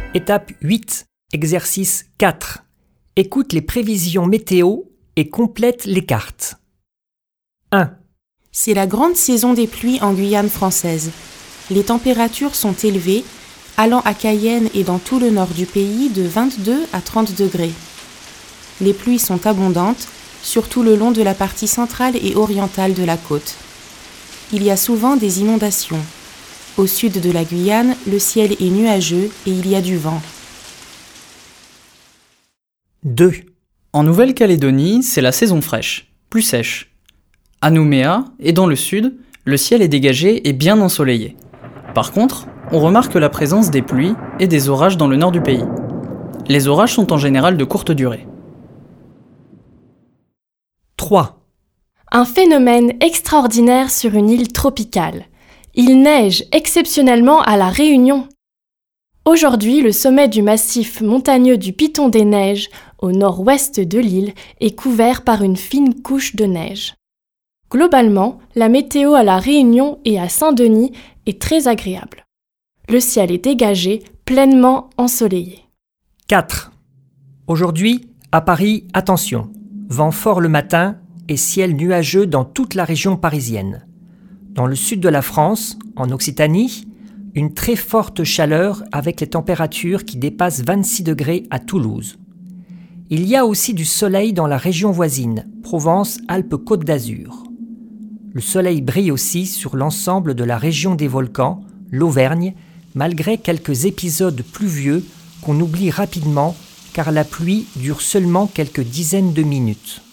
Étape 8, exercice 4. Écoute les prévisions météo et complète les cartes. 1. C'est la grande saison des pluies en Guyane française. Les températures sont élevées, allant à Cayenne et dans tout le nord du pays de 22 à 30 degrés. Les pluies sont abondantes, surtout le long de la partie centrale et orientale de la côte. Il y a souvent des inondations. Au sud de la Guyane, le ciel est nuageux et il y a du vent. 2. En Nouvelle-Calédonie, c'est la saison fraîche, plus sèche. À Nouméa et dans le sud, le ciel est dégagé et bien ensoleillé. Par contre, on remarque la présence des pluies et des orages dans le nord du pays. Les orages sont en général de courte durée. 3. Un phénomène extraordinaire sur une île tropicale. Il neige exceptionnellement à La Réunion. Aujourd'hui, le sommet du massif montagneux du Piton des Neiges, au nord-ouest de l'île, est couvert par une fine couche de neige. Globalement, la météo à La Réunion et à Saint-Denis est très agréable. Le ciel est dégagé, pleinement ensoleillé. 4. Aujourd'hui, à Paris, attention, vent fort le matin et ciel nuageux dans toute la région parisienne. Dans le sud de la France, en Occitanie, une très forte chaleur avec les températures qui dépassent 26 degrés à Toulouse. Il y a aussi du soleil dans la région voisine, Provence-Alpes-Côte d'Azur. Le soleil brille aussi sur l'ensemble de la région des volcans, l'Auvergne, malgré quelques épisodes pluvieux qu'on oublie rapidement car la pluie dure seulement quelques dizaines de minutes.